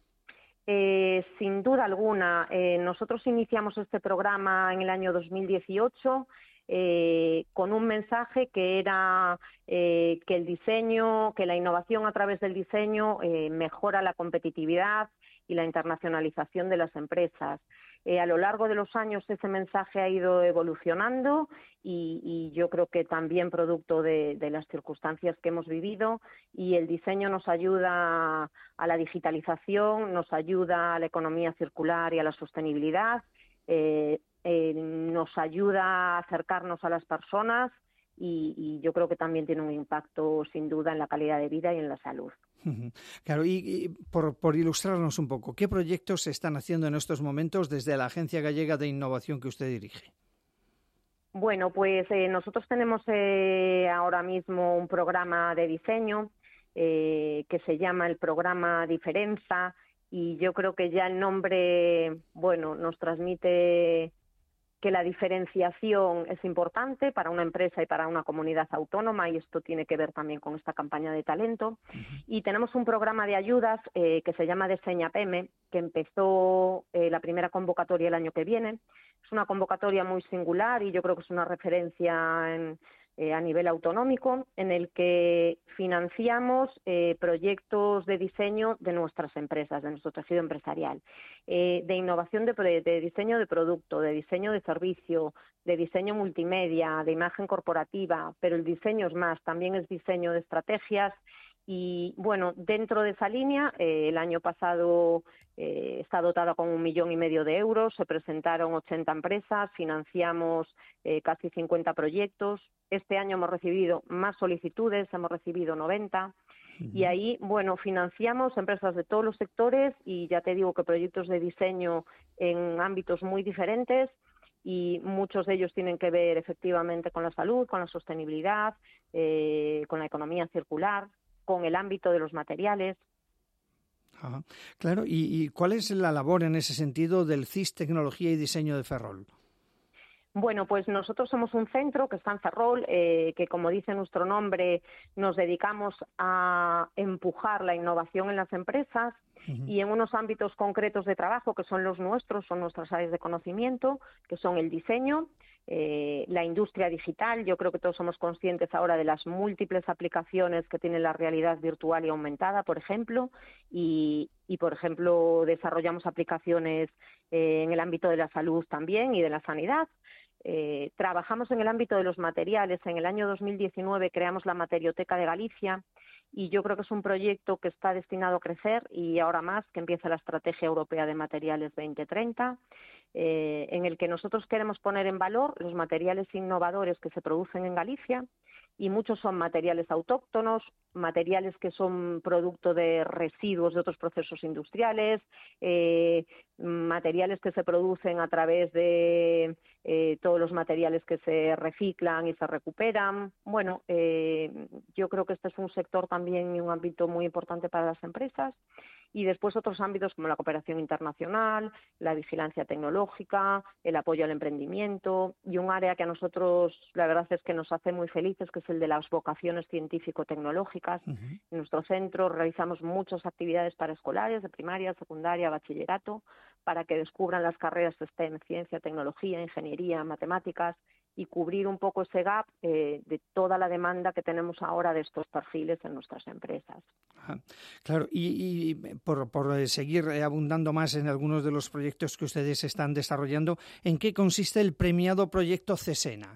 Eh, sin duda alguna. Eh, nosotros iniciamos este programa en el año dos mil dieciocho Eh, con un mensaje que era eh, que el diseño, que la innovación a través del diseño eh, mejora la competitividad y la internacionalización de las empresas. Eh, a lo largo de los años ese mensaje ha ido evolucionando y, y yo creo que también producto de, de las circunstancias que hemos vivido y el diseño nos ayuda a la digitalización, nos ayuda a la economía circular y a la sostenibilidad, eh, Eh, nos ayuda a acercarnos a las personas y, y yo creo que también tiene un impacto sin duda en la calidad de vida y en la salud. Claro, y, y por, por ilustrarnos un poco, ¿qué proyectos se están haciendo en estos momentos desde la Agencia Gallega de Innovación que usted dirige? Bueno, pues eh, nosotros tenemos eh, ahora mismo un programa de diseño eh, que se llama el programa Diferenza y yo creo que ya el nombre, bueno, nos transmite que la diferenciación es importante para una empresa y para una comunidad autónoma y esto tiene que ver también con esta campaña de talento. Uh-huh. Y tenemos un programa de ayudas eh, que se llama Diseña Pyme, que empezó eh, la primera convocatoria el año que viene. Es una convocatoria muy singular y yo creo que es una referencia en, eh, a nivel autonómico, en el que financiamos eh, proyectos de diseño de nuestras empresas, de nuestro tejido empresarial, eh, de innovación de, de diseño de producto, de diseño de servicio, de diseño multimedia, de imagen corporativa, pero el diseño es más, también es diseño de estrategias. Y bueno, dentro de esa línea, eh, el año pasado eh, está dotada con un millón y medio de euros, se presentaron ochenta empresas, financiamos eh, casi cincuenta proyectos. Este año hemos recibido más solicitudes, hemos recibido noventa. Uh-huh. Y ahí, bueno, financiamos empresas de todos los sectores y ya te digo que proyectos de diseño en ámbitos muy diferentes. Y muchos de ellos tienen que ver efectivamente con la salud, con la sostenibilidad, eh, con la economía circular, con el ámbito de los materiales. Ajá. Claro, ¿Y, ¿y cuál es la labor en ese sentido del C I S Tecnología y Diseño de Ferrol? Bueno, pues nosotros somos un centro que está en Ferrol, eh, que como dice nuestro nombre, nos dedicamos a empujar la innovación en las empresas uh-huh. y en unos ámbitos concretos de trabajo que son los nuestros, son nuestras áreas de conocimiento, que son el diseño, eh, la industria digital. Yo creo que todos somos conscientes ahora de las múltiples aplicaciones que tiene la realidad virtual y aumentada, por ejemplo, y, y por ejemplo, desarrollamos aplicaciones eh, en el ámbito de la salud también y de la sanidad. Eh, trabajamos en el ámbito de los materiales. En el año dos mil diecinueve creamos la Materioteca de Galicia y yo creo que es un proyecto que está destinado a crecer y ahora más, que empieza la Estrategia Europea de Materiales veinte treinta, eh, en el que nosotros queremos poner en valor los materiales innovadores que se producen en Galicia, y muchos son materiales autóctonos, materiales que son producto de residuos de otros procesos industriales, eh, materiales que se producen a través de eh, todos los materiales que se reciclan y se recuperan. Bueno, eh, yo creo que este es un sector también y un ámbito muy importante para las empresas. Y después otros ámbitos como la cooperación internacional, la vigilancia tecnológica, el apoyo al emprendimiento y un área que a nosotros la verdad es que nos hace muy felices, que es el de las vocaciones científico-tecnológicas. Uh-huh. En nuestro centro realizamos muchas actividades para escolares de primaria, secundaria, bachillerato, para que descubran las carreras STEM, ciencia, tecnología, ingeniería, matemáticas, y cubrir un poco ese gap eh, de toda la demanda que tenemos ahora de estos perfiles en nuestras empresas. Ajá. Claro, y, y por, por seguir abundando más en algunos de los proyectos que ustedes están desarrollando, ¿en qué consiste el premiado proyecto CESENA?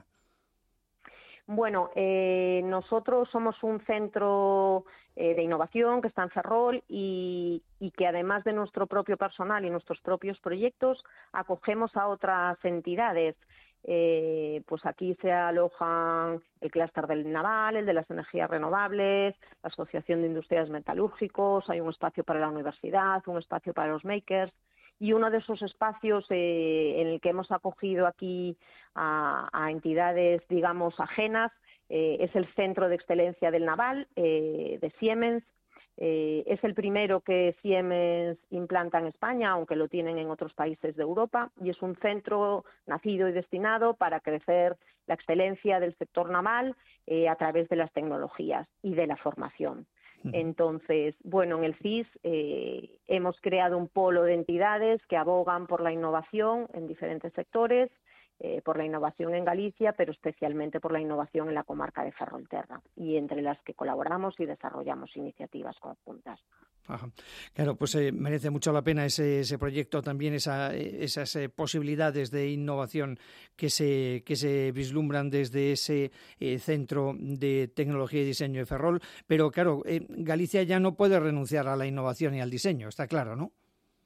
Bueno, eh, nosotros somos un centro eh, de innovación que está en Ferrol y, y que además de nuestro propio personal y nuestros propios proyectos, acogemos a otras entidades. Eh, pues aquí se alojan el clúster del naval, el de las energías renovables, la Asociación de Industriales Metalúrgicos, hay un espacio para la universidad, un espacio para los makers, y uno de esos espacios eh, en el que hemos acogido aquí a, a entidades, digamos, ajenas, eh, es el Centro de Excelencia del Naval eh, de Siemens. Eh, es el primero que Siemens implanta en España, aunque lo tienen en otros países de Europa, y es un centro nacido y destinado para crecer la excelencia del sector naval eh, a través de las tecnologías y de la formación. Entonces, bueno, en el C I S eh, hemos creado un polo de entidades que abogan por la innovación en diferentes sectores, eh, por la innovación en Galicia, pero especialmente por la innovación en la comarca de Ferrolterra, y entre las que colaboramos y desarrollamos iniciativas conjuntas. Ajá. Claro, pues eh, merece mucho la pena ese, ese proyecto, también esa, esas eh, posibilidades de innovación que se, que se vislumbran desde ese eh, Centro de Tecnología y Diseño de Ferrol. Pero claro, eh, Galicia ya no puede renunciar a la innovación y al diseño, está claro, ¿no?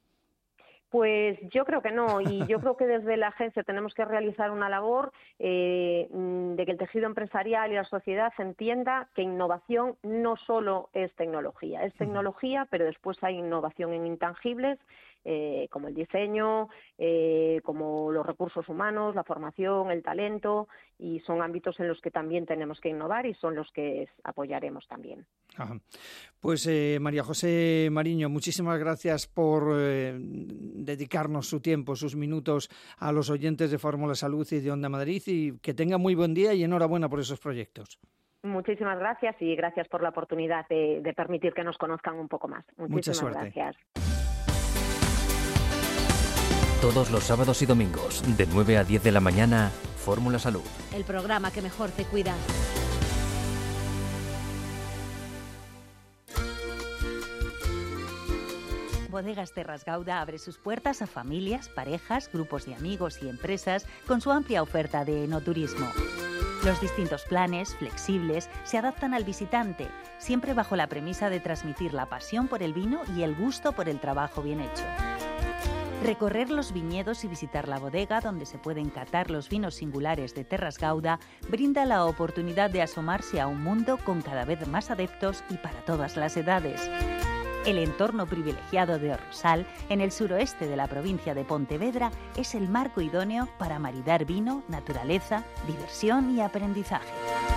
Pues yo creo que no, y yo creo que desde la agencia tenemos que realizar una labor eh, de que el tejido empresarial y la sociedad entienda que innovación no solo es tecnología, es tecnología, pero después hay innovación en intangibles, eh, como el diseño, eh, como los recursos humanos, la formación, el talento, y son ámbitos en los que también tenemos que innovar y son los que apoyaremos también. Ajá. Pues eh, María José Mariño, muchísimas gracias por eh, dedicarnos su tiempo, sus minutos a los oyentes de Fórmula Salud y de Onda Madrid, y que tenga muy buen día y enhorabuena por esos proyectos. Muchísimas gracias y gracias por la oportunidad de, de permitir que nos conozcan un poco más. Muchísimas Mucha suerte. Gracias. Todos los sábados y domingos, de nueve a diez de la mañana, Fórmula Salud. El programa que mejor te cuida. Bodegas Terras Gauda abre sus puertas a familias, parejas, grupos de amigos y empresas con su amplia oferta de enoturismo. Los distintos planes, flexibles, se adaptan al visitante, siempre bajo la premisa de transmitir la pasión por el vino y el gusto por el trabajo bien hecho. Recorrer los viñedos y visitar la bodega donde se pueden catar los vinos singulares de Terras Gauda brinda la oportunidad de asomarse a un mundo con cada vez más adeptos y para todas las edades. El entorno privilegiado de Rosal, en el suroeste de la provincia de Pontevedra, es el marco idóneo para maridar vino, naturaleza, diversión y aprendizaje.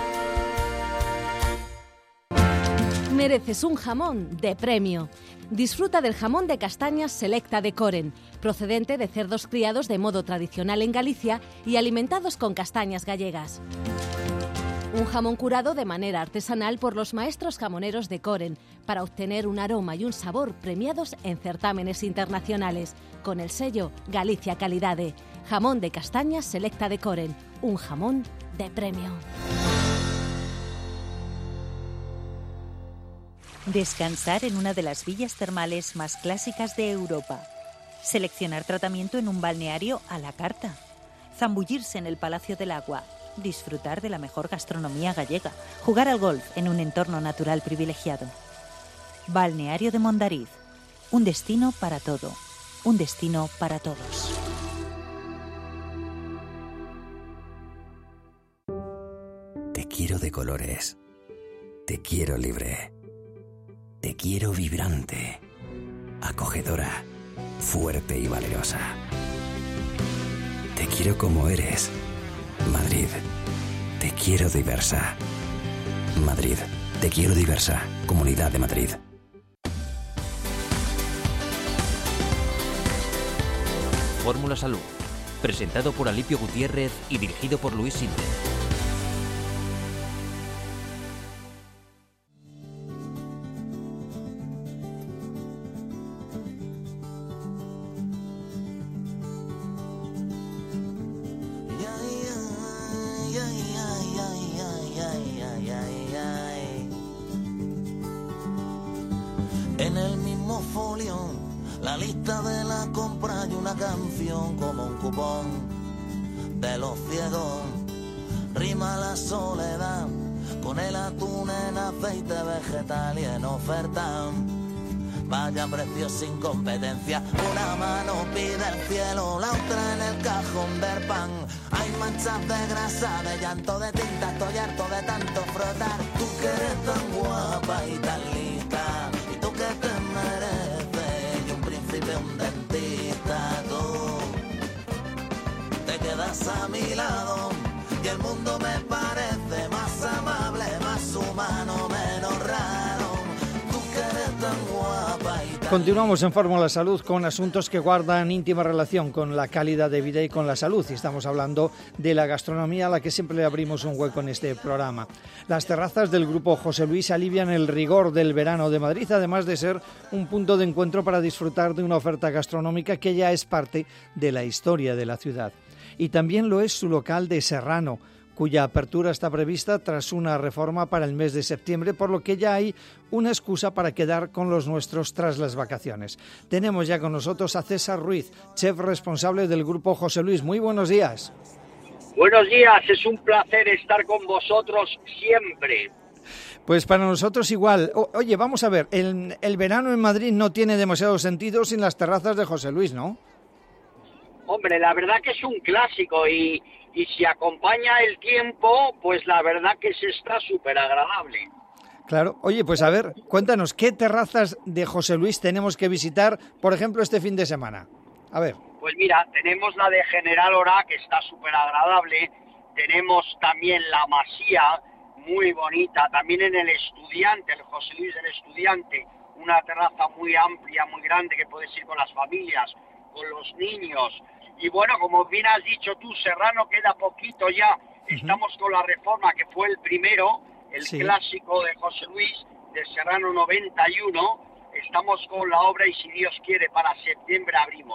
Mereces un jamón de premio. Disfruta del jamón de castañas Selecta de Coren, procedente de cerdos criados de modo tradicional en Galicia y alimentados con castañas gallegas. Un jamón curado de manera artesanal por los maestros jamoneros de Coren para obtener un aroma y un sabor premiados en certámenes internacionales con el sello Galicia Calidade. Jamón de castañas Selecta de Coren, un jamón de premio. Descansar en una de las villas termales más clásicas de Europa. Seleccionar tratamiento en un balneario a la carta. Zambullirse en el Palacio del Agua. Disfrutar de la mejor gastronomía gallega, jugar al golf en un entorno natural privilegiado. Balneario de Mondariz, un destino para todo, un destino para todos. Te quiero de colores, te quiero libre, te quiero vibrante, acogedora, fuerte y valerosa. Te quiero como eres. Madrid, te quiero diversa. Madrid, te quiero diversa. Comunidad de Madrid. Fórmula Salud, presentado por Alipio Gutiérrez y dirigido por Luis Sinde. En el mismo folio, la lista de la compra y una canción como un cupón de los ciegos. Rima la soledad con el atún en aceite vegetal y en oferta. Vaya precio sin competencia, una mano pide el cielo, la otra en el cajón del pan. Hay manchas de grasa, de llanto, de tinta, estoy harto de tanto frotar. Tú que eres tan guapa y tan lista, y tú que te mereces, y un príncipe, un dentista, tú te quedas a mi lado, y el mundo me parece más amable, más humano, menos raro. Tú que eres tan guapa y tan... Continuamos en Fórmula Salud con asuntos que guardan íntima relación con la calidad de vida y con la salud. Y estamos hablando de la gastronomía, a la que siempre le abrimos un hueco en este programa. Las terrazas del Grupo José Luis alivian el rigor del verano de Madrid, además de ser un punto de encuentro para disfrutar de una oferta gastronómica que ya es parte de la historia de la ciudad. Y también lo es su local de Serrano, cuya apertura está prevista tras una reforma para el mes de septiembre, por lo que ya hay una excusa para quedar con los nuestros tras las vacaciones. Tenemos ya con nosotros a César Ruiz, chef responsable del Grupo José Luis. Muy buenos días. Buenos días, es un placer estar con vosotros siempre. Pues para nosotros igual. O, oye, vamos a ver, el, el verano en Madrid no tiene demasiado sentido sin las terrazas de José Luis, ¿no? Hombre, la verdad que es un clásico y... Y si acompaña el tiempo, pues la verdad que se está súper agradable. Claro. Oye, pues a ver, cuéntanos, ¿qué terrazas de José Luis tenemos que visitar, por ejemplo, este fin de semana? A ver. Pues mira, tenemos la de General Orá, que está súper agradable. Tenemos también la Masía, muy bonita. También en el Estudiante, el José Luis del Estudiante, una terraza muy amplia, muy grande, que puedes ir con las familias, con los niños. Y bueno, como bien has dicho tú, Serrano queda poquito ya. Estamos con la reforma, que fue el primero, el sí. clásico de José Luis, de Serrano noventa y uno. Estamos con la obra y si Dios quiere para septiembre abrimos.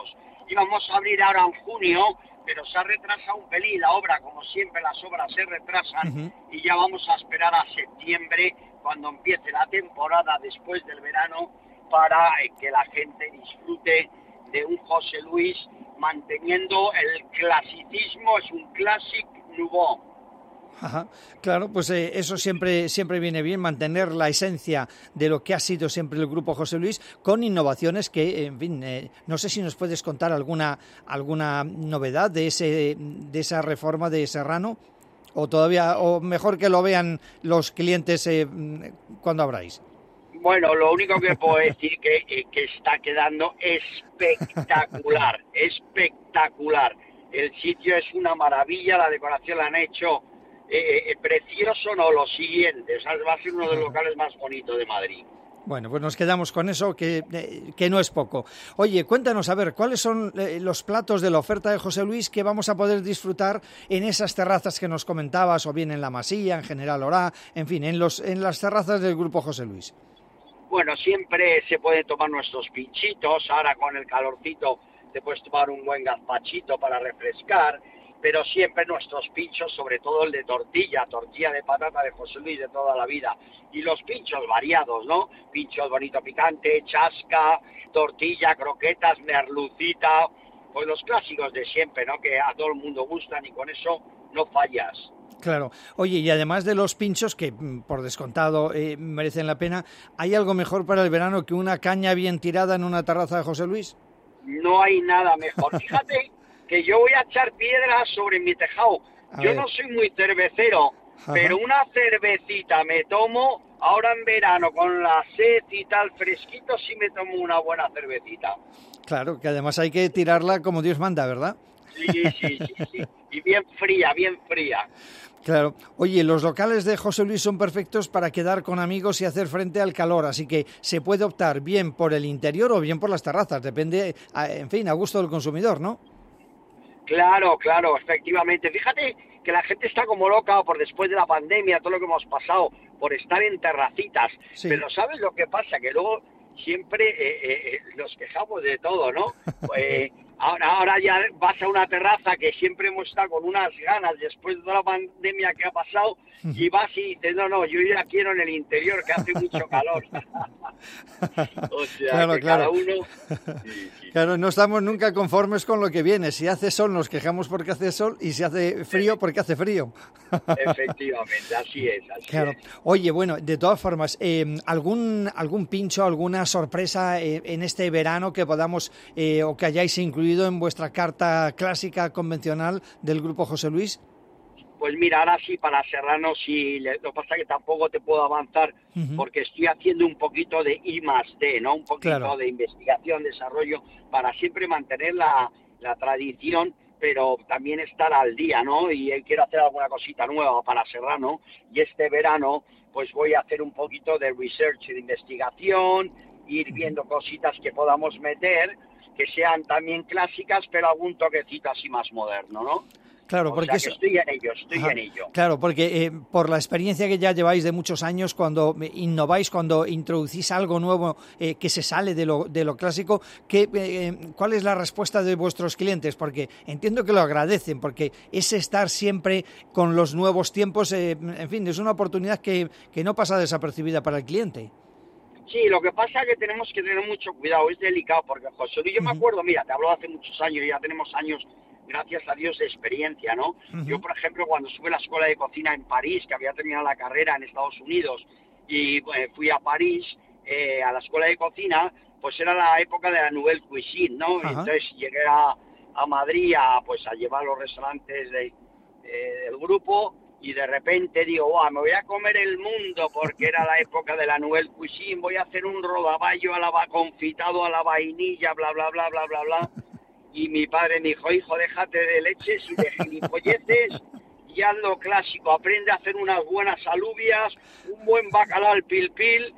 íbamos a abrir ahora en junio, pero se ha retrasado un pelín la obra, como siempre las obras se retrasan, uh-huh. y ya vamos a esperar a septiembre, cuando empiece la temporada después del verano, para eh, que la gente disfrute de un José Luis manteniendo el clasicismo, es un classic nouveau. Ajá, claro, pues eh, eso siempre siempre viene bien, mantener la esencia de lo que ha sido siempre el Grupo José Luis, con innovaciones que, en fin, eh, no sé si nos puedes contar alguna alguna novedad de ese de esa reforma de Serrano, o todavía, o mejor que lo vean los clientes eh, cuando abráis. Bueno, lo único que puedo decir que eh, que está quedando espectacular, espectacular. El sitio es una maravilla, la decoración la han hecho Eh, eh, precioso, no, lo siguiente, o sea, va a ser uno de los locales más bonitos de Madrid. Bueno, pues nos quedamos con eso, que, eh, que no es poco. Oye, cuéntanos, a ver, ¿cuáles son eh, los platos de la oferta de José Luis que vamos a poder disfrutar en esas terrazas que nos comentabas, o bien en la Masía, en General Orá, en fin, en, los, en las terrazas del Grupo José Luis? Bueno, siempre se pueden tomar nuestros pinchitos, ahora con el calorcito te puedes tomar un buen gazpachito para refrescar, pero siempre nuestros pinchos, sobre todo el de tortilla, tortilla de patata de José Luis de toda la vida, y los pinchos variados, ¿no? Pinchos bonito picante, chasca, tortilla, croquetas, merlucita, pues los clásicos de siempre, ¿no? Que a todo el mundo gustan y con eso no fallas. Claro. Oye, y además de los pinchos, que por descontado eh, merecen la pena, ¿hay algo mejor para el verano que una caña bien tirada en una terraza de José Luis? No hay nada mejor. Fíjate que yo voy a echar piedras sobre mi tejado. A yo ver. No soy muy cervecero, ajá, pero una cervecita me tomo ahora en verano con la sed y tal fresquito, sí me tomo una buena cervecita. Claro, que además hay que tirarla como Dios manda, ¿verdad? Sí, sí, sí, sí. Y bien fría, bien fría. Claro. Oye, los locales de José Luis son perfectos para quedar con amigos y hacer frente al calor, así que se puede optar bien por el interior o bien por las terrazas, depende, en fin, a gusto del consumidor, ¿no? Claro, claro, efectivamente. Fíjate que la gente está como loca por después de la pandemia, todo lo que hemos pasado, por estar en terracitas. Sí. Pero ¿sabes lo que pasa? Que luego siempre eh, eh, nos quejamos de todo, ¿no? eh, ahora, ahora ya vas a una terraza que siempre hemos estado con unas ganas después de toda la pandemia que ha pasado, y vas y dices, no, no, yo ya quiero en el interior, que hace mucho calor. O sea, claro, que claro. cada uno... Sí, sí. Claro, no estamos nunca conformes con lo que viene. Si hace sol nos quejamos porque hace sol, y si hace frío porque hace frío. Efectivamente, así es. Así claro. es. Oye, bueno, de todas formas, eh, ¿algún algún pincho, alguna sorpresa eh, en este verano que podamos eh, o que hayáis incluido en vuestra carta clásica convencional del Grupo José Luis? Pues mira, ahora sí, para Serrano sí, lo que pasa es que tampoco te puedo avanzar, uh-huh, porque estoy haciendo un poquito de I más D, ¿no? Un poquito claro. de investigación, desarrollo, para siempre mantener la, la tradición, pero también estar al día, ¿no? Y quiero hacer alguna cosita nueva para Serrano, y este verano pues voy a hacer un poquito de research, de investigación, ir viendo cositas que podamos meter, que sean también clásicas, pero algún toquecito así más moderno, ¿no? Claro, porque o sea que estoy en ello, estoy Ajá. en ello. Claro, porque eh, por la experiencia que ya lleváis de muchos años, cuando innováis, cuando introducís algo nuevo eh, que se sale de lo, de lo clásico, ¿qué, eh, ¿cuál es la respuesta de vuestros clientes? Porque entiendo que lo agradecen, porque es estar siempre con los nuevos tiempos, eh, en fin, es una oportunidad que, que no pasa desapercibida para el cliente. Sí, lo que pasa es que tenemos que tener mucho cuidado, es delicado, porque José Luis, yo uh-huh. me acuerdo, mira, te hablo hace muchos años, ya tenemos años, gracias a Dios, de experiencia, ¿no? Uh-huh. Yo, por ejemplo, cuando estuve en la escuela de cocina en París, que había terminado la carrera en Estados Unidos, y eh, fui a París, eh, a la escuela de cocina, pues era la época de la Nouvelle Cuisine, ¿no? Uh-huh. Entonces llegué a, a Madrid a, pues, a llevar los restaurantes de, eh, del grupo, y de repente digo, wow, me voy a comer el mundo, porque era la época de la Nouvelle Cuisine, voy a hacer un rodaballo a la, confitado a la vainilla, bla, bla, bla, bla, bla, bla. Y mi padre me dijo, hijo, déjate de leches y de gilipolleces y haz lo clásico, aprende a hacer unas buenas alubias, un buen bacalao al pil pil.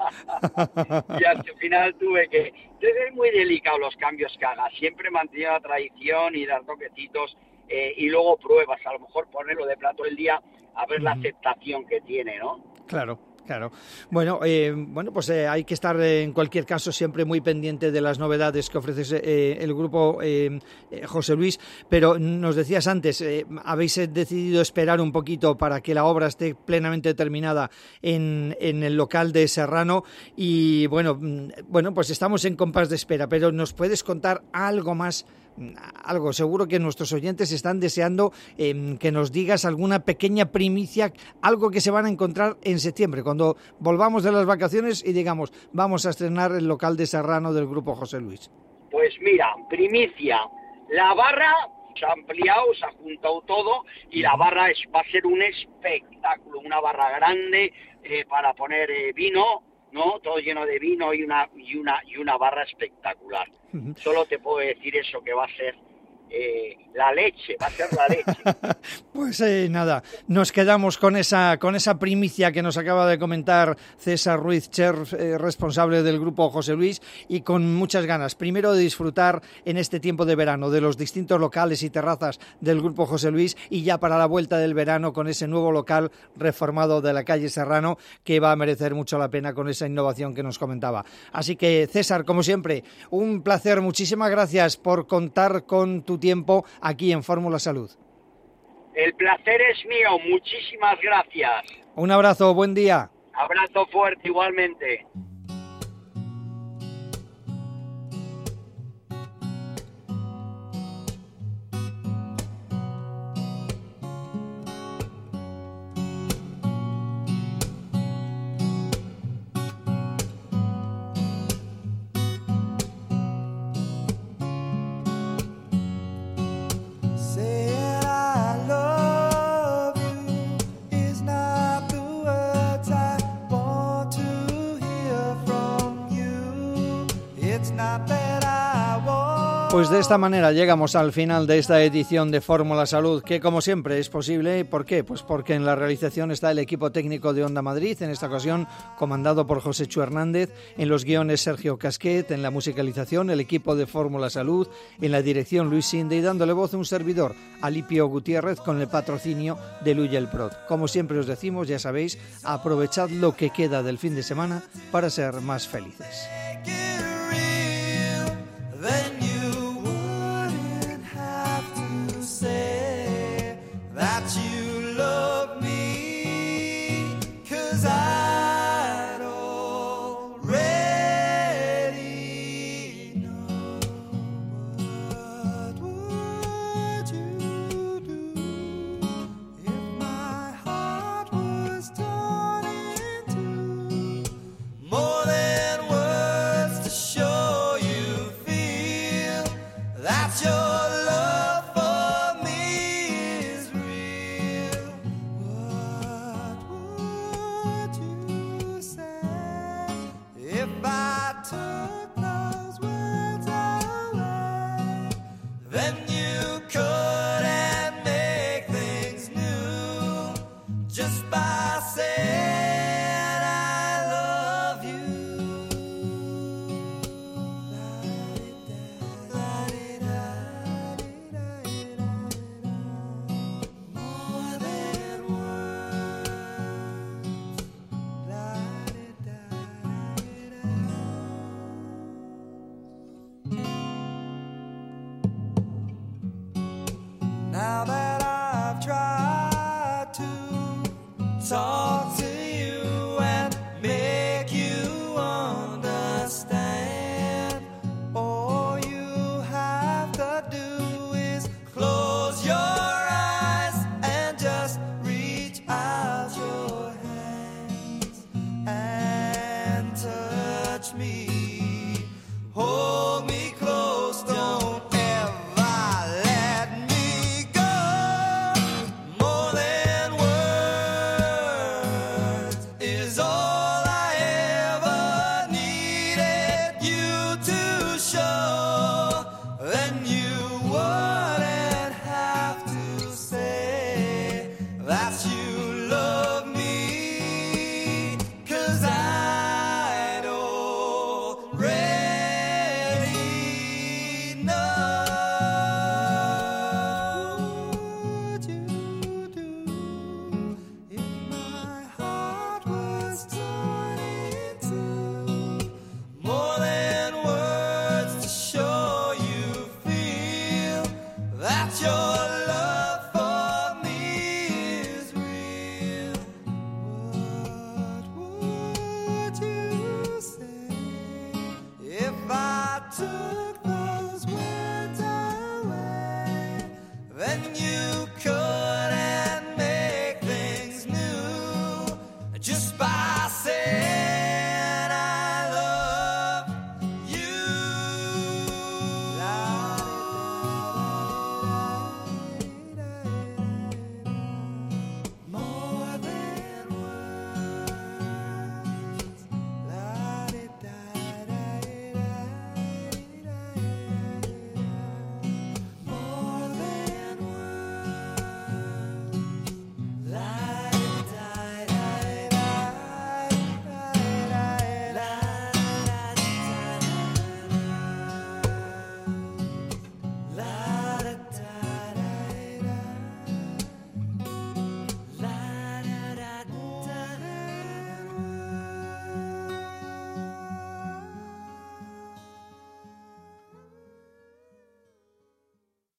Y al final tuve que... Entonces es muy delicado los cambios que hagas, siempre mantener la tradición y dar toquecitos, eh, y luego pruebas, a lo mejor ponerlo de plato del día a ver uh-huh. la aceptación que tiene, ¿no? Claro. Claro. Bueno, eh, bueno, pues eh, hay que estar eh, en cualquier caso siempre muy pendiente de las novedades que ofrece eh, el grupo eh, eh, José Luis, pero nos decías antes, eh, habéis decidido esperar un poquito para que la obra esté plenamente terminada en, en el local de Serrano y bueno, bueno, pues estamos en compás de espera, pero ¿nos puedes contar algo más? Algo, seguro que nuestros oyentes están deseando eh, que nos digas alguna pequeña primicia, algo que se van a encontrar en septiembre, cuando volvamos de las vacaciones y digamos, vamos a estrenar el local de Serrano del Grupo José Luis. Pues mira, primicia, la barra se ha ampliado, se ha juntado todo y la barra es, va a ser un espectáculo, una barra grande eh, para poner eh, vino, ¿no? Todo lleno de vino y una y una y una barra espectacular. Uh-huh. Solo te puedo decir eso, que va a ser eh, la leche, va a ser la leche. Pues eh, nada, nos quedamos con esa con esa primicia que nos acaba de comentar César Ruiz Cher, eh, responsable del Grupo José Luis, y con muchas ganas, primero de disfrutar en este tiempo de verano de los distintos locales y terrazas del Grupo José Luis, y ya para la vuelta del verano con ese nuevo local reformado de la calle Serrano, que va a merecer mucho la pena con esa innovación que nos comentaba. Así que, César, como siempre, un placer, muchísimas gracias por contar con tu tiempo aquí en Fórmula Salud. El placer es mío, muchísimas gracias. Un abrazo, buen día. Abrazo fuerte igualmente. Pues de esta manera llegamos al final de esta edición de Fórmula Salud, que como siempre es posible. ¿Por qué? Pues porque en la realización está el equipo técnico de Onda Madrid, en esta ocasión comandado por José Chu Hernández, en los guiones Sergio Casquet, en la musicalización el equipo de Fórmula Salud, en la dirección Luis Sinde y dándole voz a un servidor, Alipio Gutiérrez, con el patrocinio de Luyel Prod. Como siempre os decimos, ya sabéis, aprovechad lo que queda del fin de semana para ser más felices. Now that I've tried to talk to you and make you understand, all you have to do is close your eyes and just reach out your hands and touch me, hold me close, don't I don't to